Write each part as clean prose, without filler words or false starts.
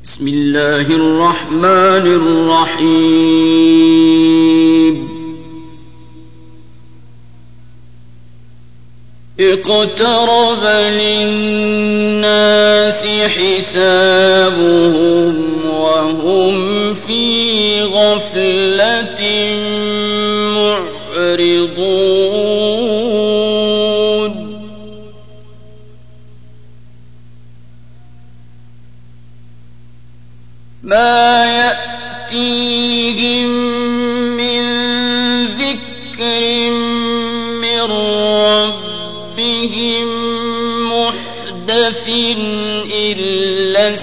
بسم الله الرحمن الرحيم اقترب للناس حسابهم وهم في غفلة معرضون ما يأتيهم من ذكر من ربهم محدث إلا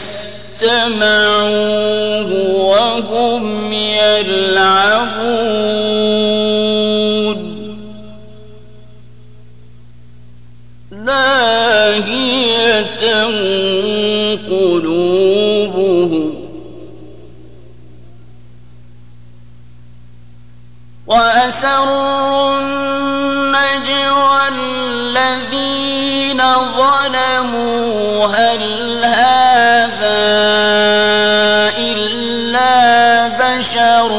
استمعوه وهم يلعبون لاهية قلوبهم وأسروا النجوى الذين ظلموا هل هذا إلا بشر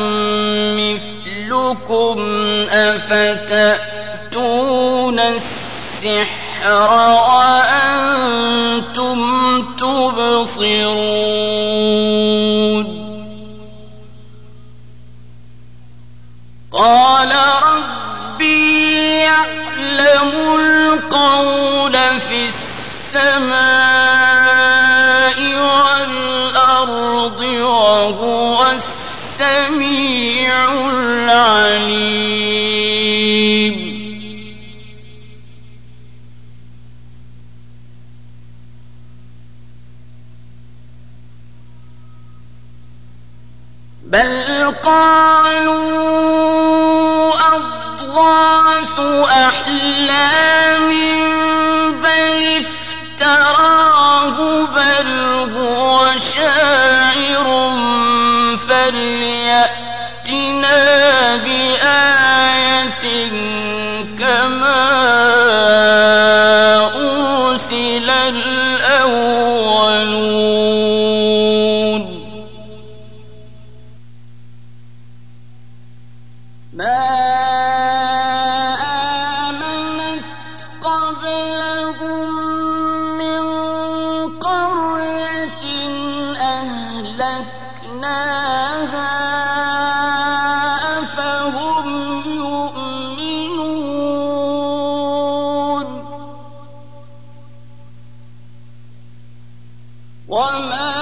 مثلكم أفتأتون السحر وأنتم تبصرون قال ربي يعلم القول في السماء والأرض وهو السميع العليم بل قالوا أضغاث أحلام بل افتراه بل هو شاعر فليأتنا بآية كما أرسل الأولون ما آمنت قبلهم من قرية أهلكناها أفهم يؤمنون وما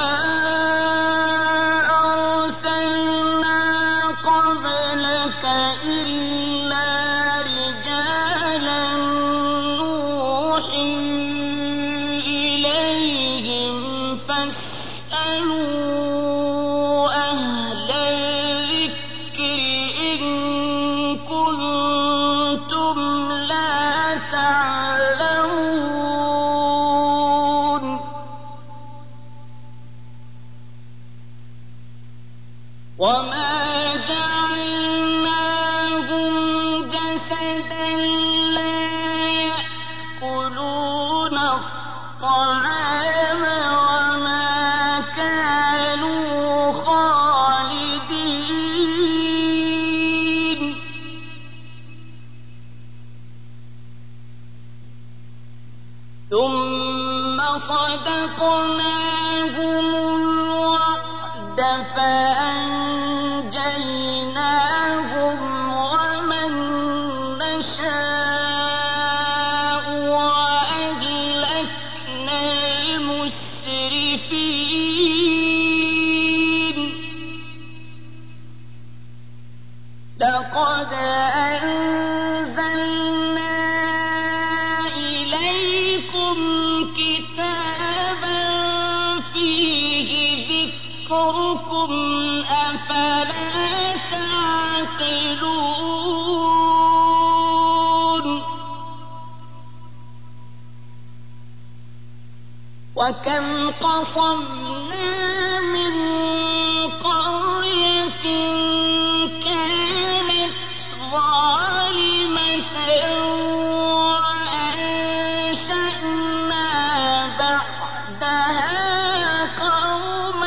أرسلنا قبلك إلا رجالا نوحي إليهم فاسألوا أهل الذكر إن كنتم لا تعلمون وما جعلناهم جسدا لا يأكلون الطعام وما كانوا خالدين ثم صدقناهم الوعد فأنجيناهم ومن نشاء وأهلكنا المسرفين لقد أنزلنا إليكم كتابا فيه ذكركم أفلا تعقلون وكم قصمنا من قرية كانت ظالمة وأنشأنا بعدها قوما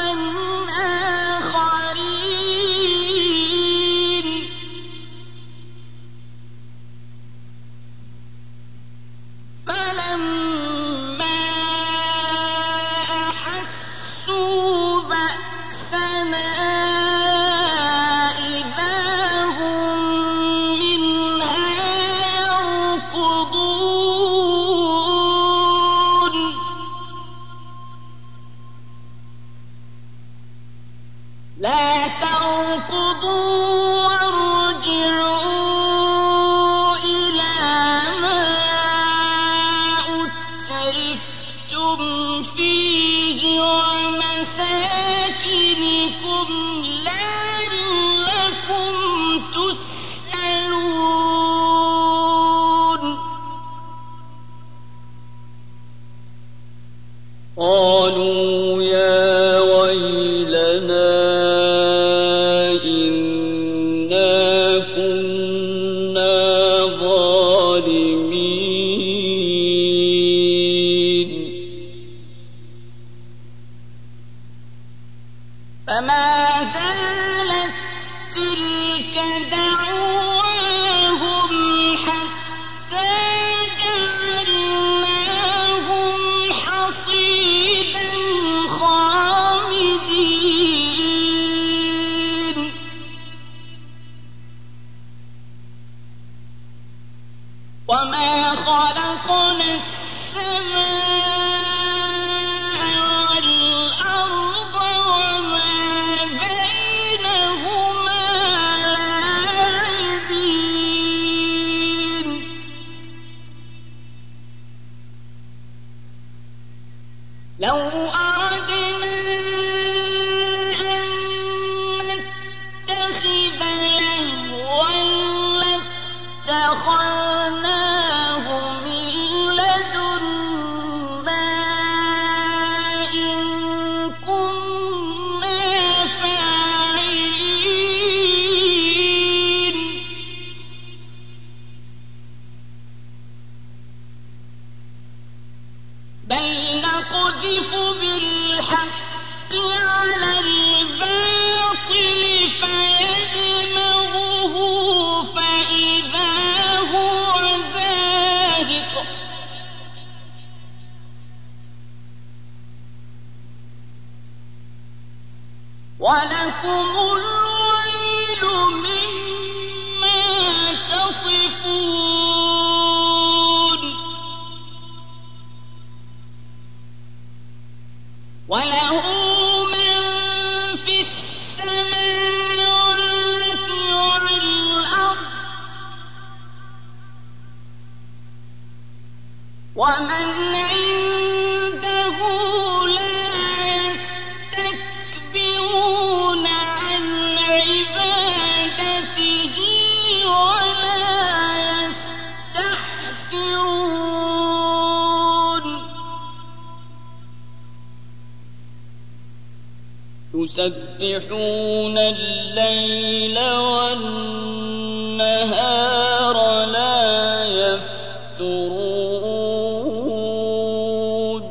لا تركضوا وارجعوا إلى ما أترفتم فيه ومساكنكم لعلكم تسألون قالوا يا ويلنا إنا كنا ظالمين فما زالت تلك دعواهم حتى جعلناهم حصيدا خامدين وما خلقنا السماء والأرض وما بينهما لاعبين لو أردنا أن نتخذ لهوا لاتخذناه من لدنا إن كنا فاعلين بل نقذف بالحق على الباطل فيدمغه فإذا هو زاهق ولكم الويل مما تصفون وله من في السماوات والأرض ومن عنده لا يستكبرون عن عبادته ولا يستحسرون يسبحون الليل والنهار لا يفترون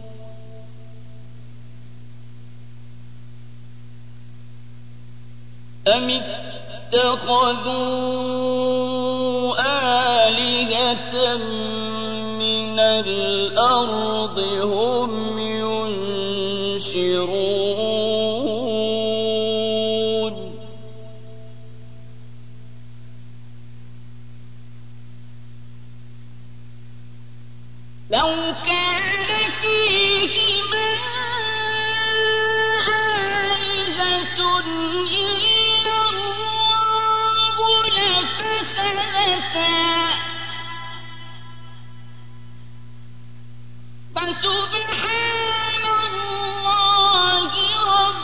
أم اتخذوا آلهة من الأرض هم ينشرون لو كان فيهما آلهة إلا الله لفسدتا فسبحان الله رب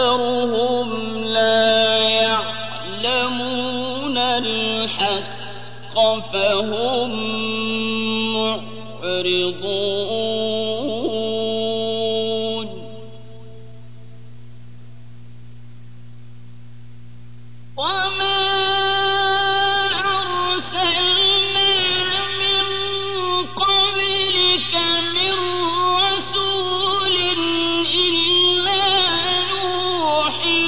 أَكْثَرُهُمْ لَا يَعْلَمُونَ الْحَقَّ فَهُم مُّعْرِضُونَ وَمَا أَرْسَلْنَا مِن قَبْلِكَ مِن رَّسُولٍ إِلَّا نُوحِي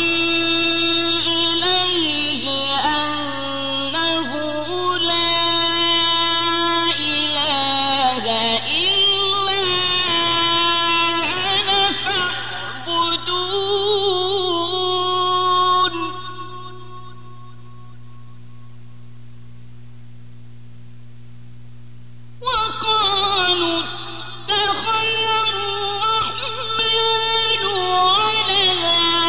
إِلَيْهِ أَنَّهُ لَا إِلَٰهَ إِلَّا أَنَا فَاعْبُدُونِ وَقَالُوا اتَّخَذَ الرَّحْمَٰنُ وَلَدًا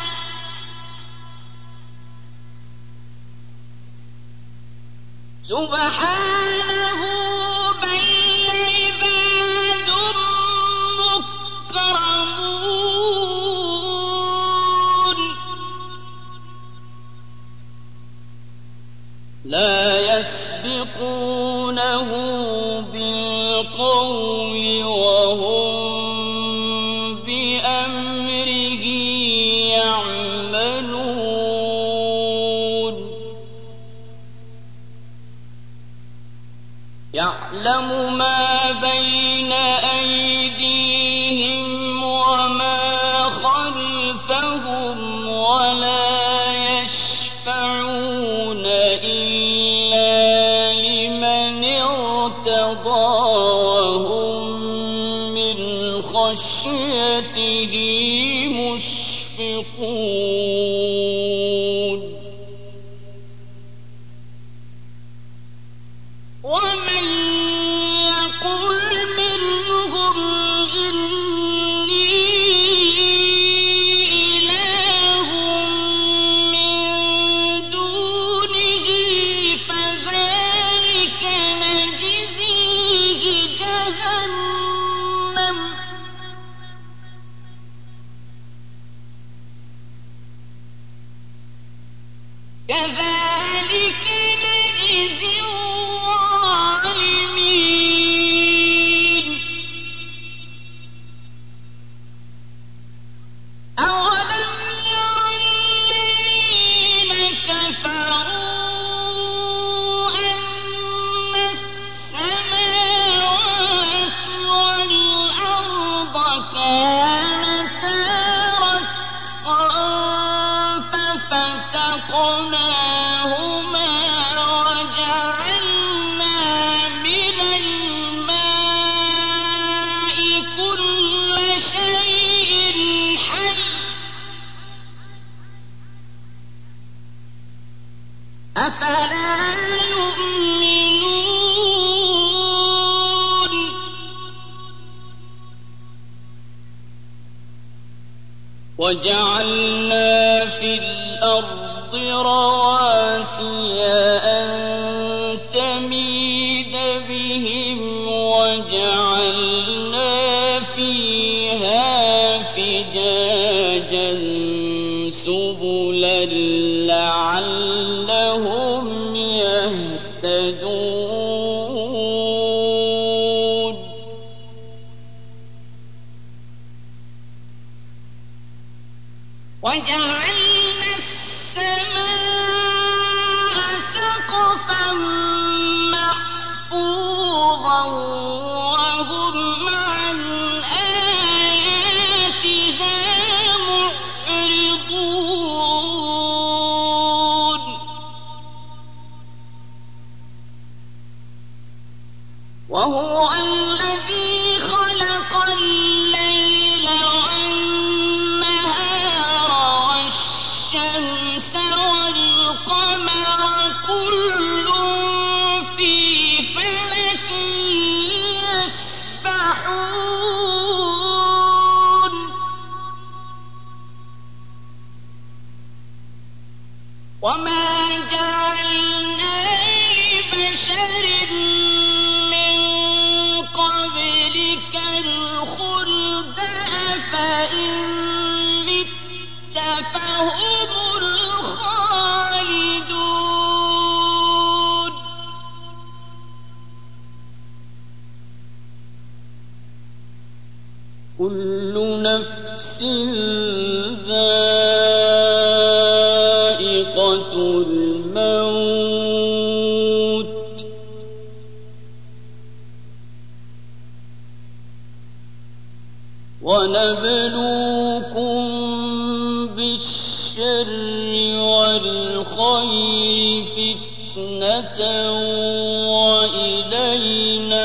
سُبْحَانَهُ بَلْ عِبَادٌ مُّكْرَمُونَ لَا يَسْبِقُونَهُ بِالْقَوْلِ وَهُم بِأَمْرِهِ يَعْمَلُونَ يَعْلَمُ مَا بَيْنَ أَيْدِيهِمْ وَمَا خَلْفَهُمْ وَلَا يَشْفَعُونَ إِلَّا لِمَنِ ارْتَضَىٰ وَهُم مِّنْ خَشْيَتِهِ مُشْفِقُونَ وَمَن يَقُلْ مِنْهُمْ إِنِّي إِلَٰهٌ مِّن دُونِهِ فَذَٰلِكَ نَجْزِيهِ جَهَنَّمَ كَذَٰلِكَ نَجْزِي الظَّالِمِينَ أَوَلَمْ يَرَ الَّذِينَ كَفَرُوا أَنَّ السَّمَاوَاتِ وَالْأَرْضَ كَانَتَا رَتْقًا فَفَتَقْنَاهُمَا وَجَعَلْنَا مِنَ الْمَاءِ كُلَّ شَيْءٍ حَيٍّ ۖ أَفَلَا يُؤْمِنُونَ وَجَعَلْنَا فِي الْأَرْضِ رَوَاسِيَ أَن تَمِيدَ بِهِمْ وَجَعَلْنَا فِيهَا فِجَاجًا سُبُلًا لَّعَلَّهُمْ يَهْتَدُونَ وَجَعَلْنَا السَّمَاءَ سَقْفًا مَّحْفُوظًا وَهُمْ عَنْ آيَاتِهَا مُعْرِضُونَ وَهُوَ الَّذِي خَلَقَ اللَّيْلَ وَالنَّهَارَ وَالشَّمْسَ وَالْقَمَرَ كُلٌّ فِي فَلَكٍ يَسْبَحُونَ وَمَا جَعَلْنَا لِبَشَرٍ مِّن قَبْلِكَ الْخُلْدَ أَفَإِن مِّتَّ فهم الخالدون كل نفس ذائقة الموت ونبلوكم بالشر والخير فتنة وإلينا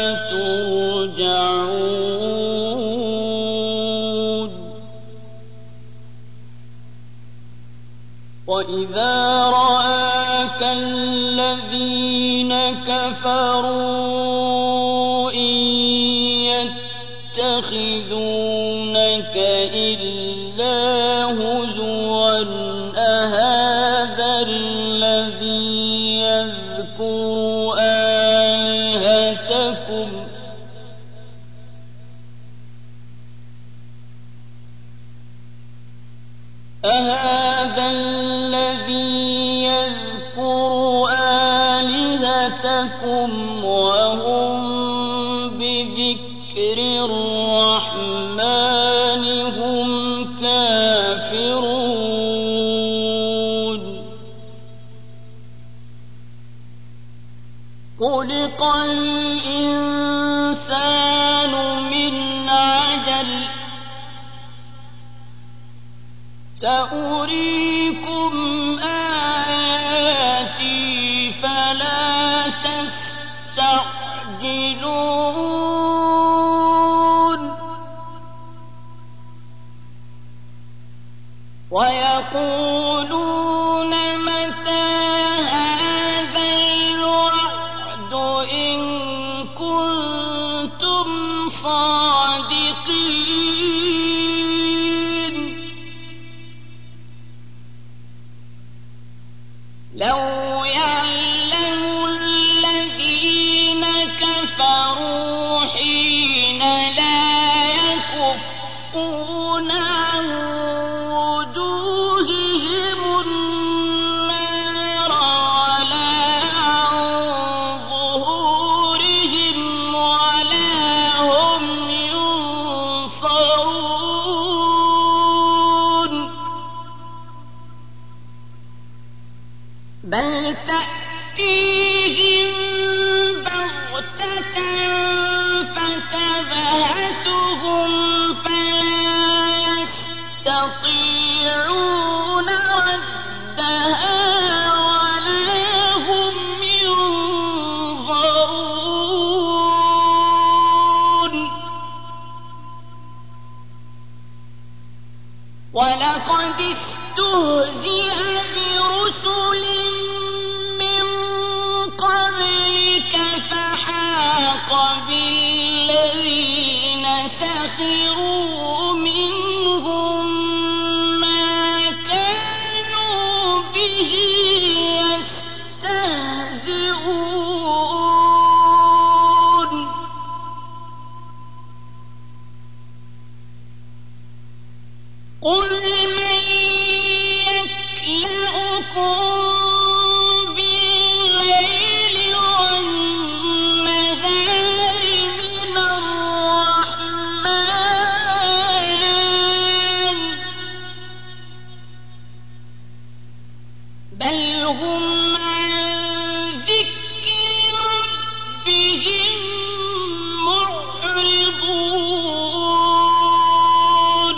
ترجعون وإذا رآك الذين كفروا إن يتخذونك إلا هزوا أهذا الذي يذكر آلهتكم وهم بذكر الرحمن هم كافرون خلق الإنسان من عجل سأريكم آياتي فلا تستعجلون ويقولون متى هذا الوعد إن كنتم صادقين لو يعلم الذين كفروا حين لا يكفون عن وجوههم النار ولا عن ظهورهم ولا هم ينصرون بل تأتيهم بغتة فتبهتهم فلا يستطيعون ردها ولا هم ينظرون ولقد استهزئ برسل من قبلك فحاق بالذين سخروا منهم ما كانوا به يستهزئون قل من يكلؤكم بالليل والنهار من الرحمن بل هم عن ذكر ربهم معرضون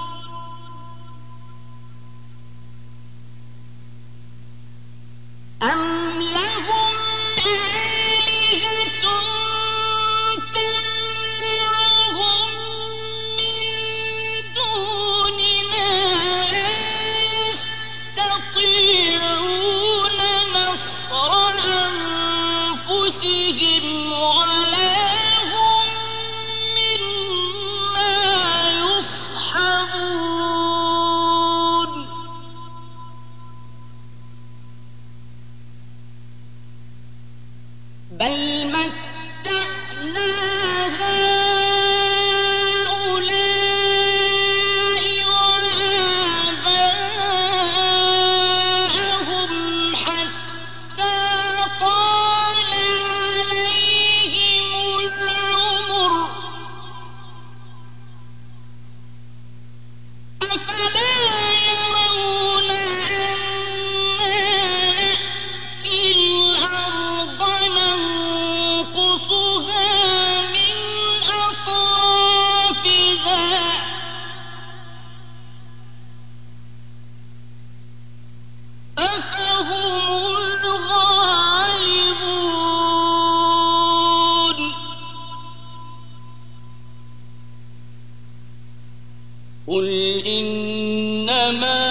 أم لهم آلهة تمنعهم من دوننا لا يستطيعون إنما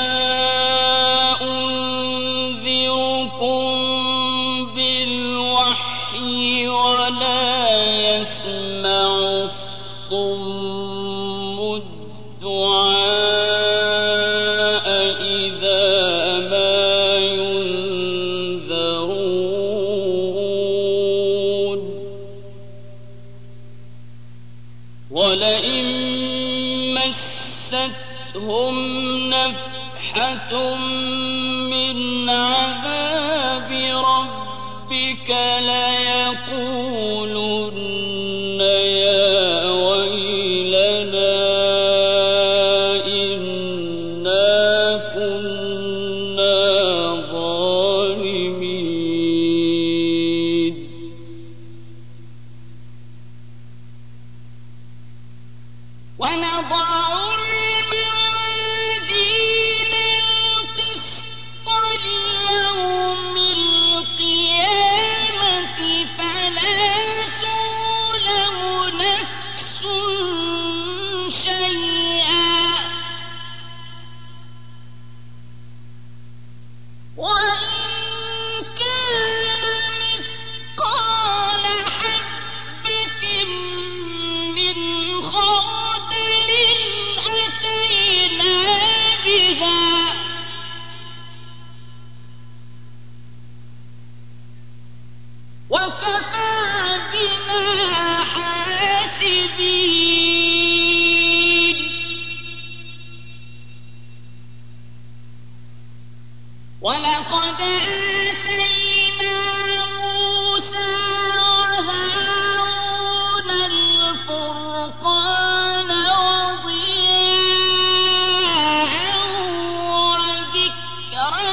أنذركم بالوحي ولا يسمع الصم الدعاء إذا ما ينذرون ولئن مستهم نفحة من عذاب ربك ليقولن يا ويلنا إنا كنا ظالمين ونضع الموازين القسط ليوم القيامة فلا تظلم نفس شيئا وإن كان مثقال حبة من خردل أتينا بها وكفى بنا حاسبين ولقد آتينا موسى وهارون الفرقان وضياء وذكرا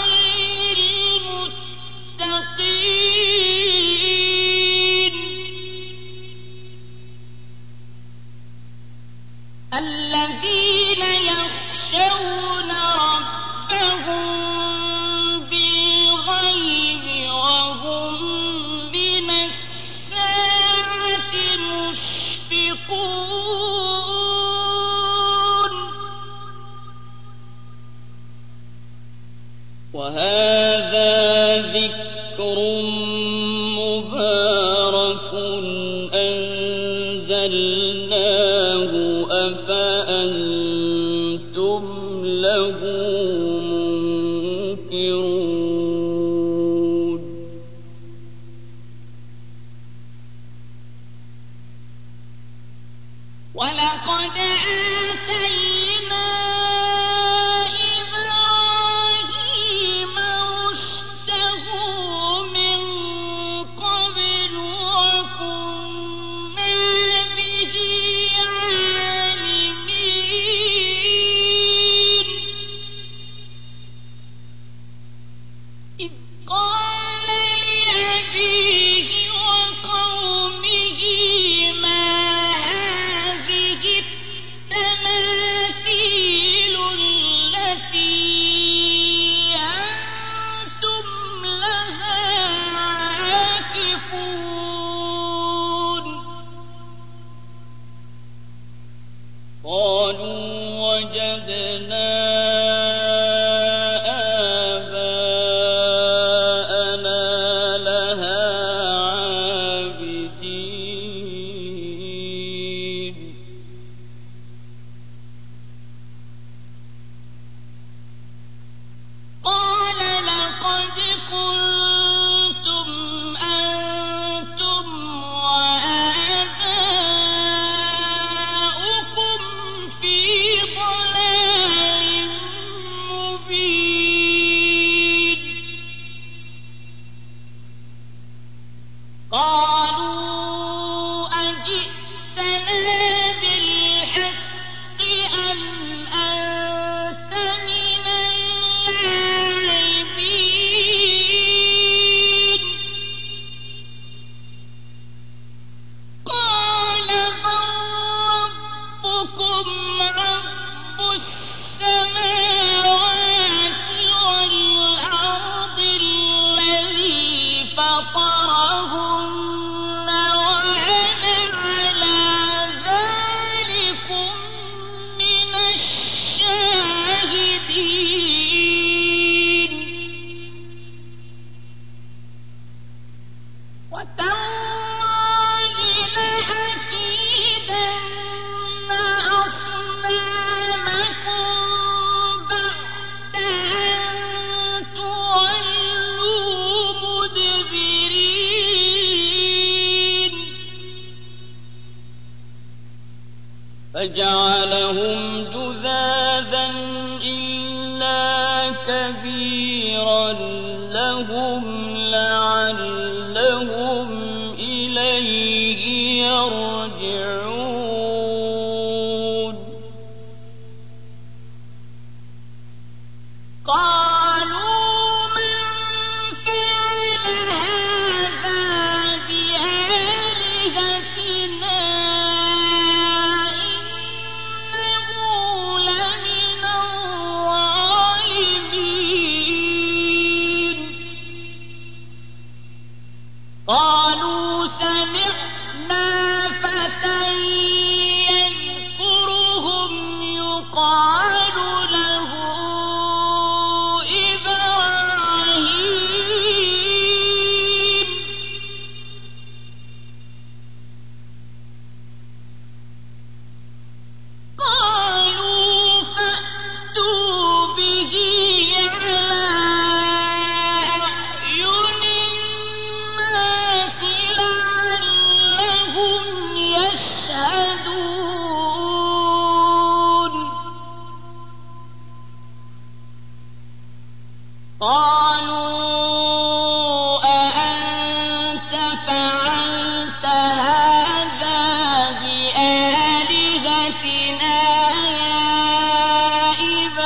للمتقين الذين يخشون ربهم بالغيب وهم من الساعة مشفقون وهذا ذكر مبارك أنزلناه أفأنتم له منكرون ولقد آتينا إبراهيم رشده من قبل وكنا به عالمين إذ قال لأبيه وقومه ما هذه التماثيل التي أنتم لها عاكفون قالوا وجدنا آباءنا لها عابدين قال لقد كنتم أنتم وآباؤكم في ضلال مبين قالوا أجئتنا بالحق أم أنت من اللاعبين قال بل ربكم رب السماوات فجعلهم جذاذا إلا كبيرا لهم لعلهم إليه يرجعون قالوا من فعل هذا بآلهتنا إنه لمن الظالمين قالوا سمعنا فتى يذكرهم يقال له إبراهيم قالوا فأتوا به على أعين الناس لعلهم يشهدون قالوا أأنت فعلت هذا بآلهتنا يا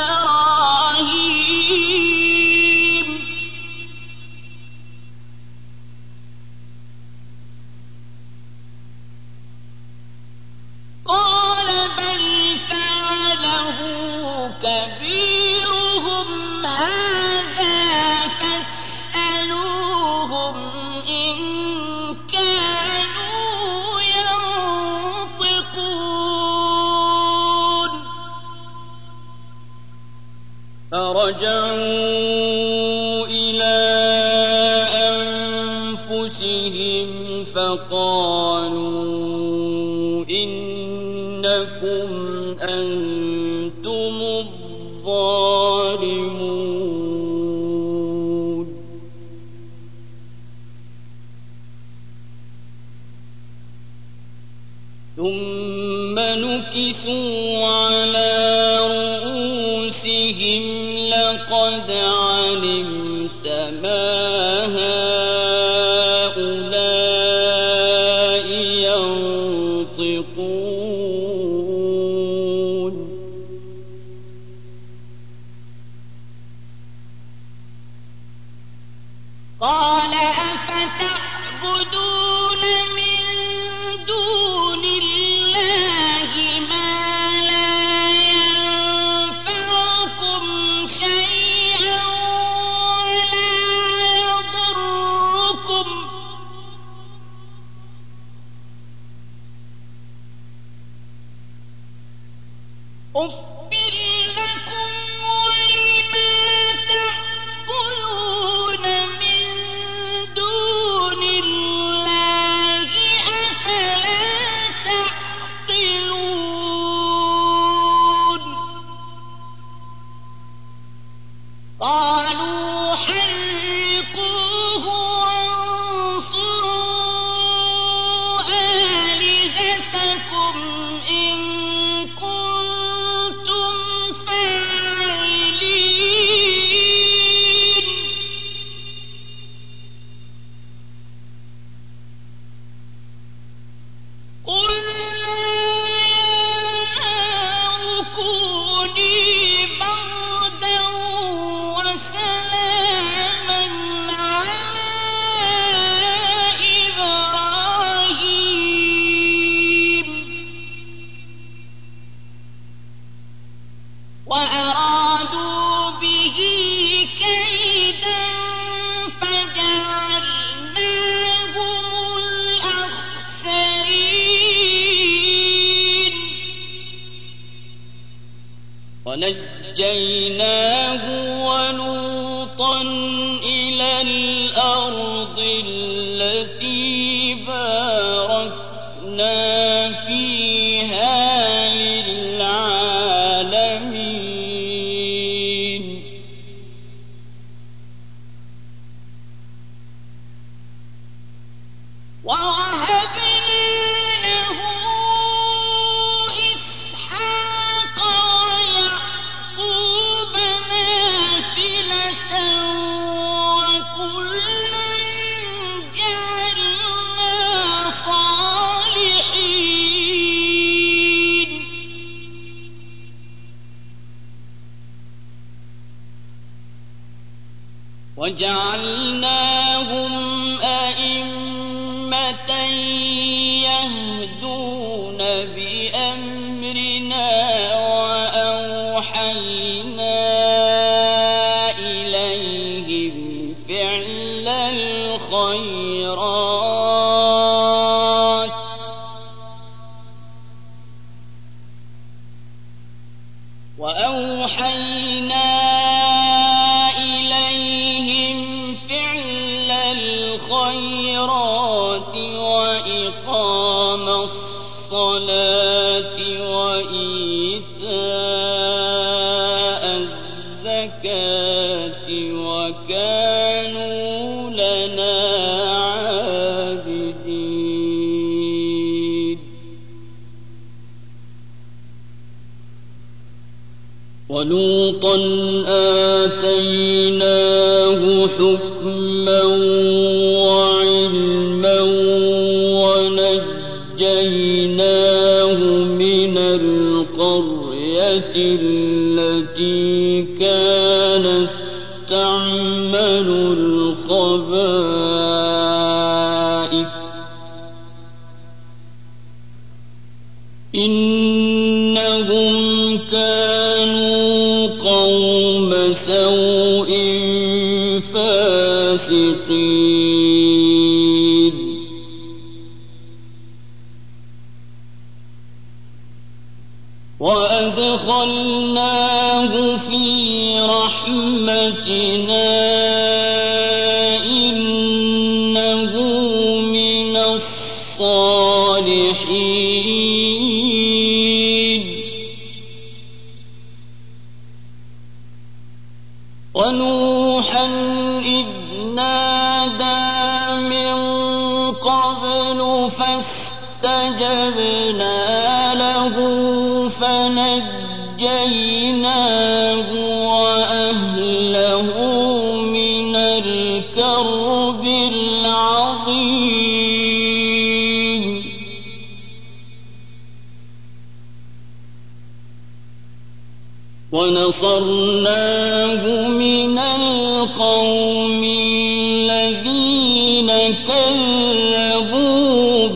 إبراهيم قال بل فعله كبيرهم هذا فاسألوهم إن كانوا ينطقون فرجعوا إلى أنفسهم فقالوا إنكم أنتم الظالمون ثم نكسوا على رؤوسهم لقد علمت ما هؤلاء ينطقون قال أفتعبدون من دون الله ما لا ينفعكم شيئا ولا يضركم أفٍ لكم ولما تعبدون من دون الله أفلا تعقلون قالوا حرقوه وانصروا آلهتكم إن كنتم فاعلين قلنا يا نار كوني بردا وسلاما على إبراهيم وأرادوا به كيدا فجعلناهم الأخسرين ونجيناه ولوطا إلى الأرض التي باركنا فيها للعالمين ووهبنا له إسحاق وجعلناهم أئمة يهدون بأمرنا وأوحينا إليهم فعل الخيرات وإقام الصلاة وإيتاء الزكاة وكانوا لنا عابدين ولوطا آتيناه حكما وعلما ونجيناه من القرية التي كانت تعمل الخبائث إنهم كانوا قوم سوء فاسقين وأدخلناه في رحمتنا إنه من الصالحين ونوحا إذ نادى من قبل فاستجبنا له فنجيناه وأهله من الكرب العظيم ونصرناه من القوم الذين كذبوا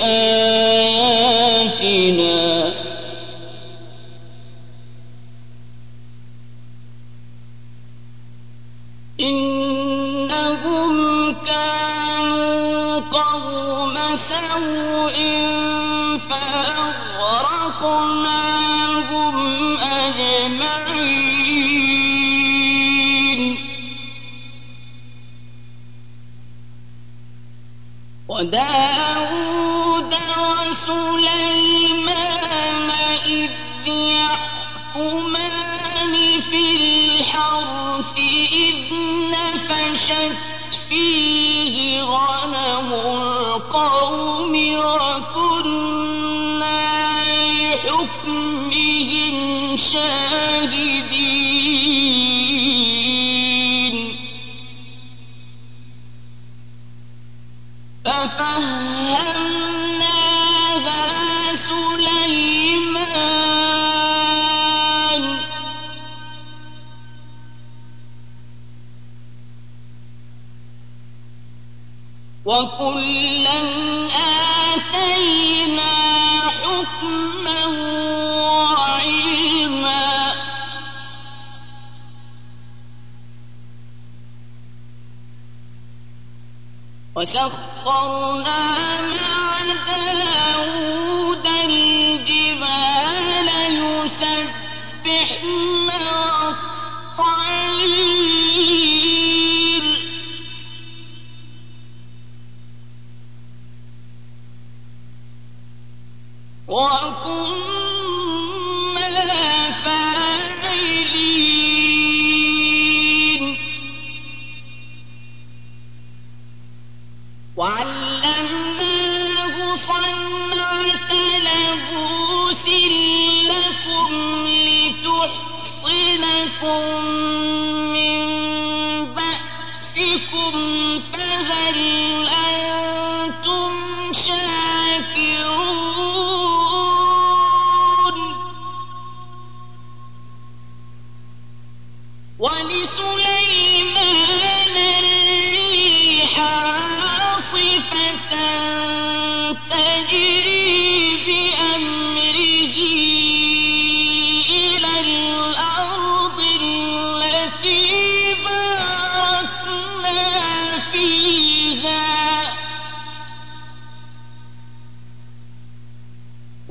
بآياتنا إنهم كانوا قوم سوء فأغرقناهم أجمعين وداود وسليمان إذ يحكمان في الحرث إذ نفشت فيه غنم القوم وكنا لحكمهم شاهدين ففهمناها سليمان وكلا آتينا حكما وعلما وسخرنا مع داود الجبال يسبحن والطير وكنا فاعلين وعلمناه صنعة لبوس لكم لتحصنكم من بأسكم فهل أنتم شاكرون ولسليمان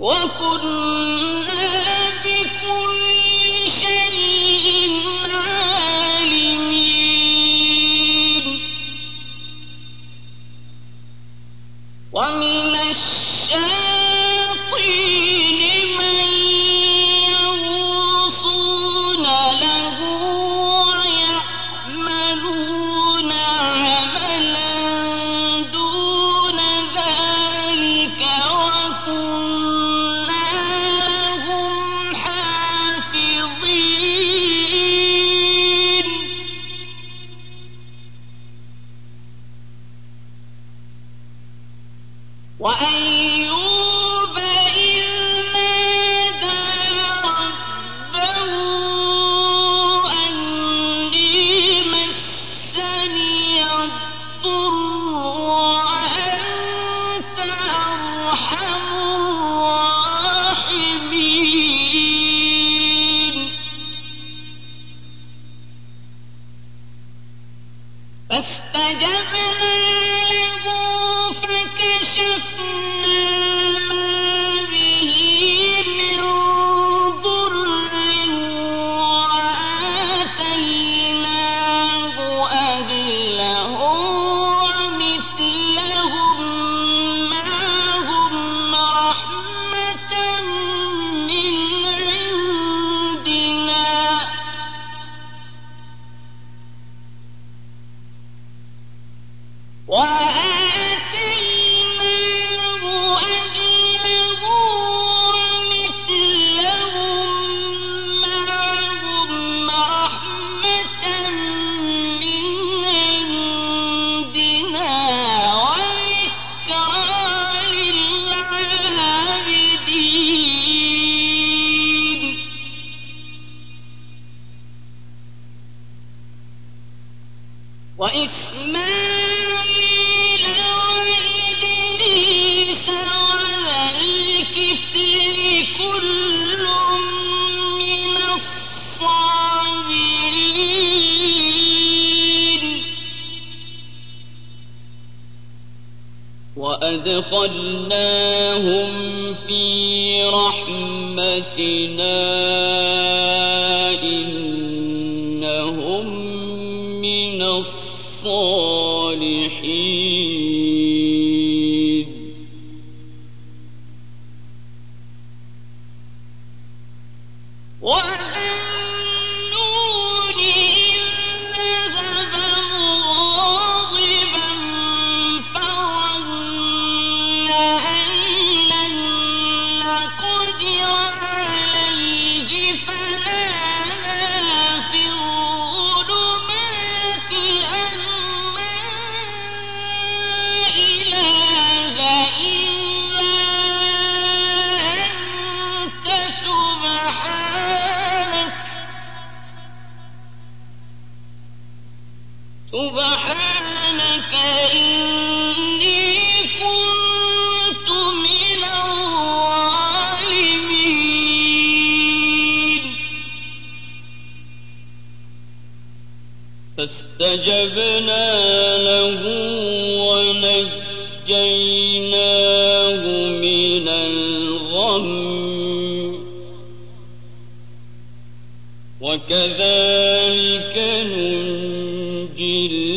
وَكُنَّا بِكُلِّ شَيْءٍ عَالِمِينَ وَمِنَ الشَّيَاطِينِ مَن يَغُوصُونَ لَهُ وَيَعْمَلُونَ عَمَلًا دُونَ ذَٰلِكَ وَكُنَّا لَهُمْ حَافِظِينَ وَأَيُّوبَ إِذْ نَادَىٰ رَبَّهُ أَنِّي مَسَّنِيَ الضُّرُّ وَأَنتَ أَرْحَمُ الرَّاحِمِينَ فَاسْتَجَبْنَا لَهُ فَكَشَفْنَا مَا بِهِ مِن ضُرٍّ وَآتَيْنَاهُ أَهْلَهُ وَمِثْلَهُم مَّعَهُمْ رَحْمَةً مِّنْ عِندِنَا وَآتَيْنَاهُ أَهْلَهُ وَمِثْلَهُم مَّعَهُمْ رَحْمَةً مِّنْ عِندِنَا وَذِكْرَىٰ لِلْعَابِدِينَ وَإِسْمَاعِيلَ وَإِدْرِيسَ وَذَا الْكِفْلِ كُلٌّ مِّنَ الصَّابِرِينَ وَأَدْخَلْنَاهُمْ فِي رَحْمَتِنَا إِنَّهُم مِّنَ الصَّالِحِينَ وَذَا النُّونِ إِذ ذَهَبَ مُغَاضِبًا فَظَنَّ أَن لَّن نَّقْدِرَ عَلَيْهِ فَنَادَىٰ فِي الظُّلُمَاتِ أَن لَّا إِلَٰهَ إِلَّا أَنتَ سُبْحَانَكَ إِنِّي كُنتُ مِنَ الظَّالِمِينَ فَاسْتَجَبْنَا لَهُ وَنَجَّيْنَاهُ مِنَ الْغَمِّ وَكَذَٰلِكَ نُنجِي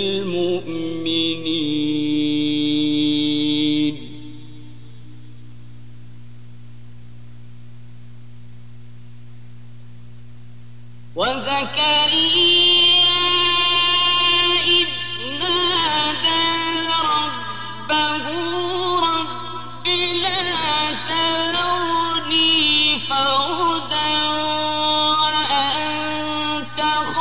الْمُؤْمِنِينَ وَزَكَرِيَّا إِذْ نَادَىٰ رَبَّهُ رَبِّ لَا تَذَرْنِي فَرْدًا وَأَنتَ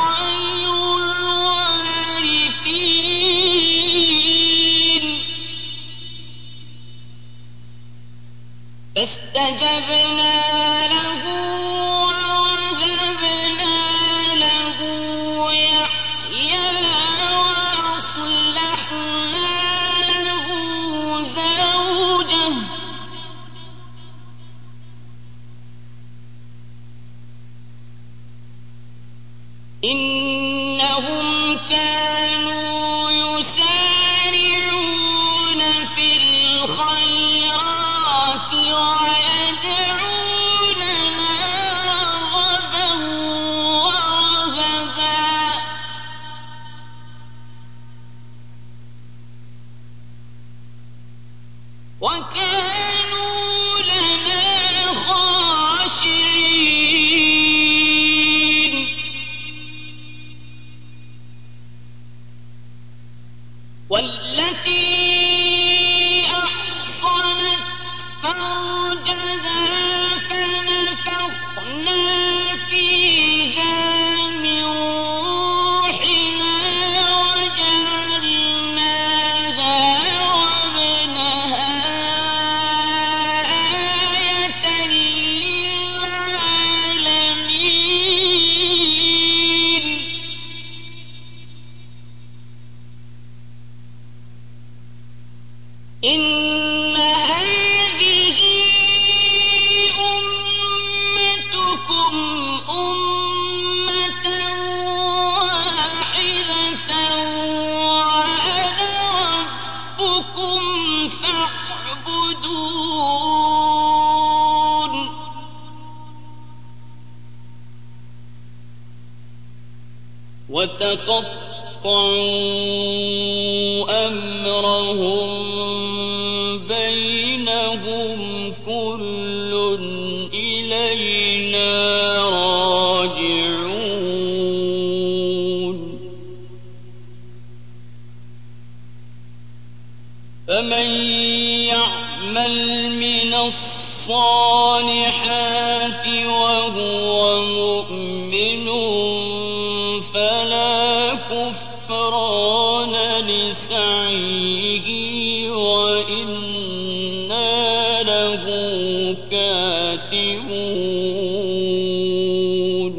وكانوا لنا خاشعين والتي أحصنت فرجها فنفخنا فيها من روحنا وجعلناها وابنها آية للعالمين إن هذه أمتكم أمة واحدة وأنا ربكم فاعبدون وتقطعوا أمرهم بينهم كل إلينا راجعون فمن يعمل من الصالحات وهو مؤمن فلا كفران لسعيه وإنا له كاتبون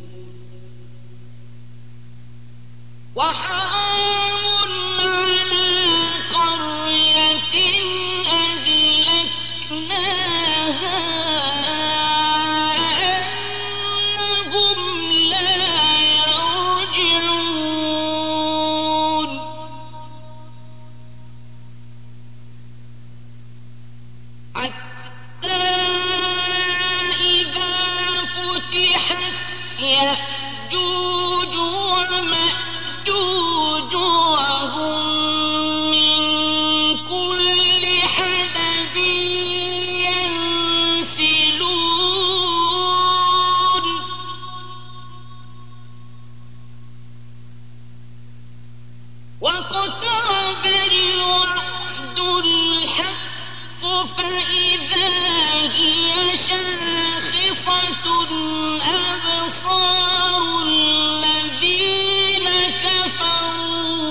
وحرام على قرية أهلكناها أنهم لا يرجعون حتى إذا فتحت يأجوج ومأجوج وهم من كل حدب ينسلون واقترب الوعد الحق فإذا هي شاخصة أبصار الذين كفروا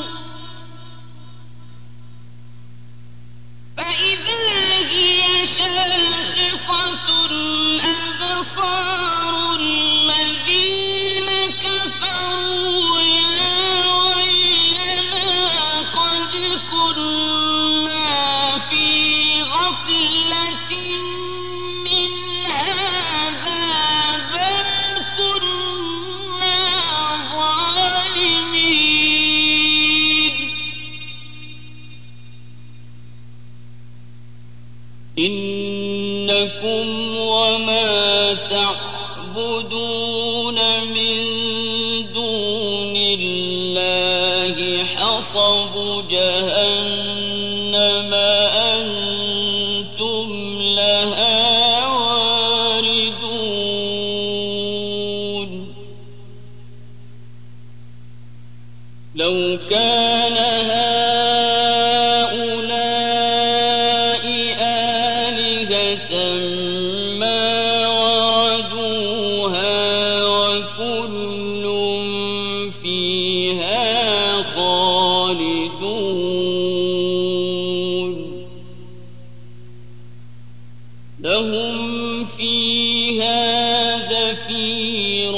يا ويلنا قد كنا في غفلة من هذا بل كنا ظالمين إنكم وما تعبدون من دون الله حصب جهنم أنتم لها واردون لو كان هؤلاء آلهة ما وردوها وكل فيها خالدون لهم فيها زفير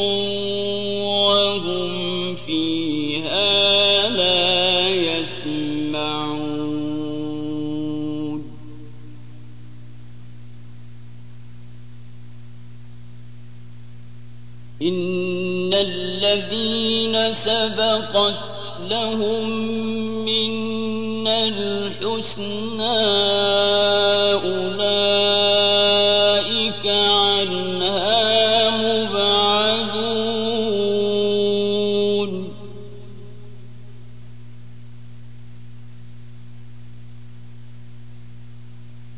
وهم فيها لا يسمعون إن الذين سبقت لهم منا الحسنى أولئك عنها مبعدون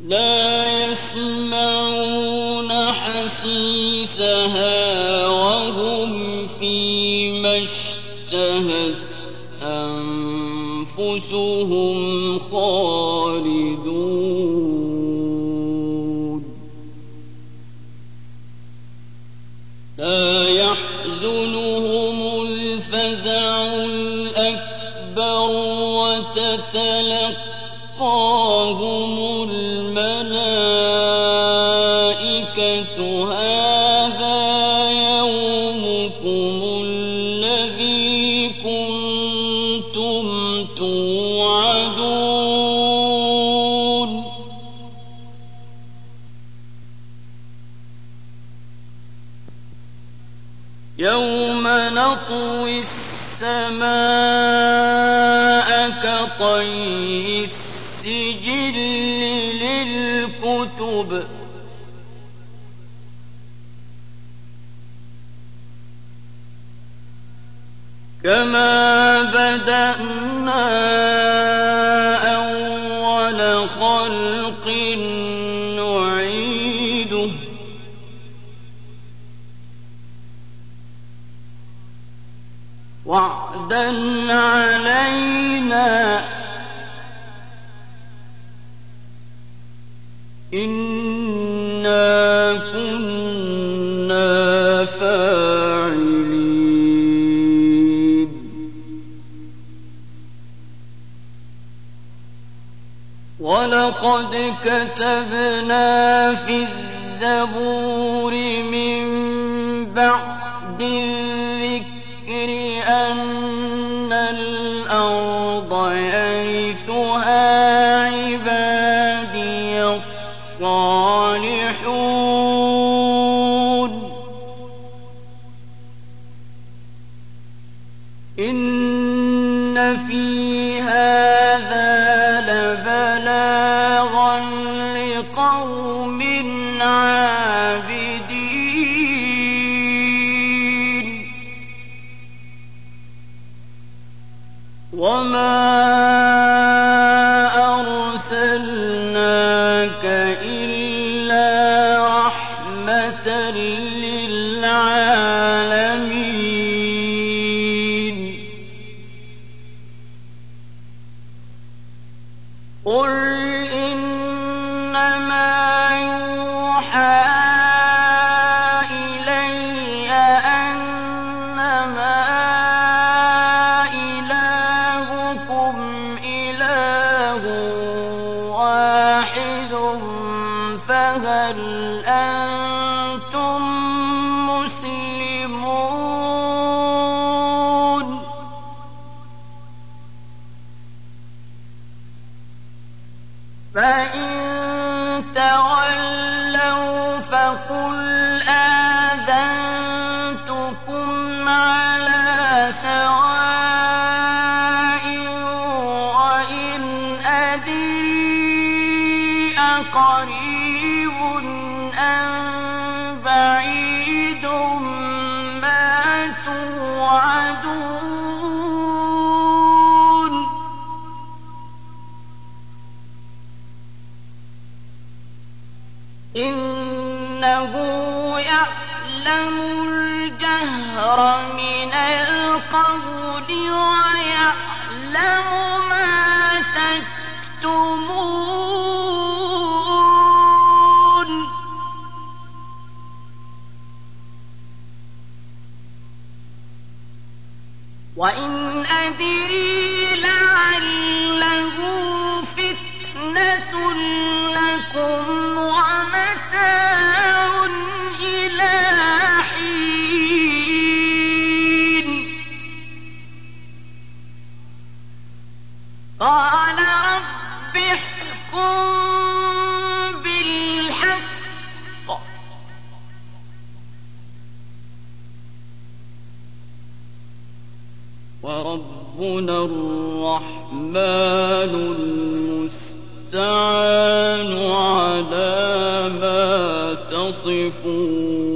لا يسمعون حسيسها وهم فيما اشتهت أنفسهم خالدون لا يحزنهم الفزع الأكبر وتتلقاهم الملائكة هذا يومكم الذي كنتم توعدون يوم نطوي السماء كطي السجل للكتب كما بدأنا أول خلق نعيده وعدا علينا إنا كنا فاعلين ولقد كتبنا في الزبور من بعد الذكر أن الأرض يرثها عبادي الصالحون إن في هذا لبلاغا لقوم عابدين وما أرسلناك إلا رحمة للعالمين قل إنما يوحى إلي أنما إلهكم إله واحد فهل أنتم مسلمون فإن تولوا فقل آذنتكم على سواء وإن أدري أقريب أم بعيد ما توعدون إنه يعلم الجهر من القول ويعلم ما تكتمون وإن أدري لعله فتنة لكم ومتاع إلى حين قال رب احكم بالحق وربنا الرحمن المستعان على ما تصفون